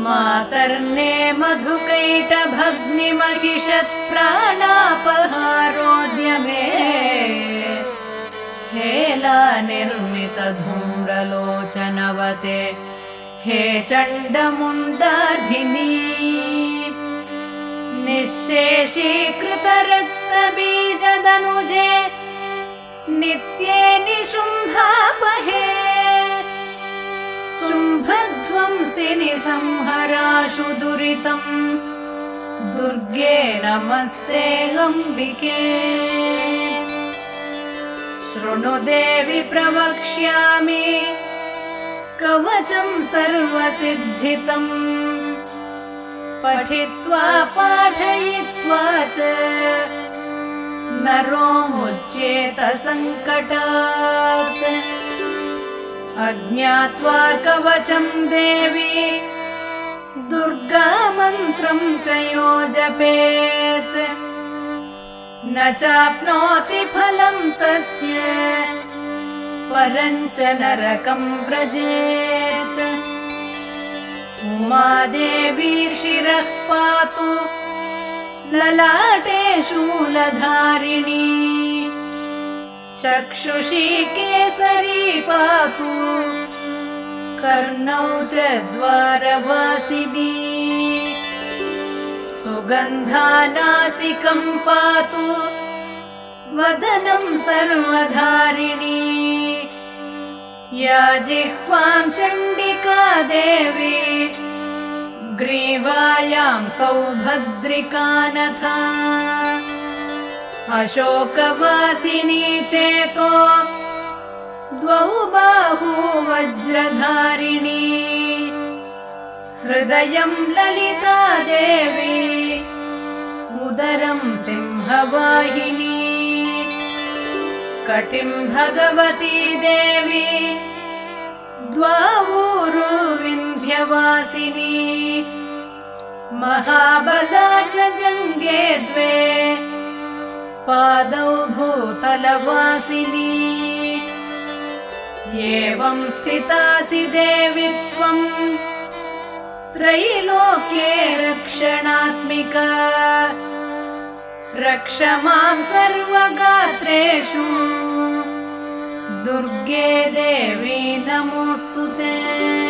मातर्ने मधुकैटभग्निमहिषत्प्राणापहारोद्यमे हेला निर्मितधूम्रलोचनवते हे चण्डमुण्डार्धिनी निःशेषीकृतरक्तबीजदनुजे नित्ये निशुम्भापहे शुम्भध्वंसिनि संहराशु दुरितम् दुर्गे नमस्ते अम्बिके शृणु देवि प्रवक्ष्यामि कवचम् सर्वसिद्धितम् पठित्वा पाठयित्वा च नरो मुच्येत सङ्कटात् अज्ञात्वा कवचम् देवी दुर्गा मन्त्रम् च यो जपेत् न चाप्नोति फलम् तस्य परम् च नरकम् व्रजेत् उमादेवी शिरः पातु ललाटे शूलधारिणी चक्षुषी केसरी पातु कर्णौ च द्वारवासिनी सुगन्धानासिकम् पातु वदनम् सर्वधारिणी या जिह्वाम् चण्डिका देवी ग्रीवायाम् सौभद्रिकानथा अशोकवासिनी चेतो द्वौ बाहू वज्रधारिणी हृदयम् ललिता देवी उदरम् सिंहवाहिनी कटिम् भगवती देवी द्वावूरू विन्ध्यवासिनी महाबला च जङ्गे द्वे पादौ भूतलवासिनी एवम् स्थितासि देवि त्वम् त्रैलोक्ये रक्षणात्मिका रक्ष माम् सर्वगात्रेषु दुर्गे देवी नमोऽस्तुते।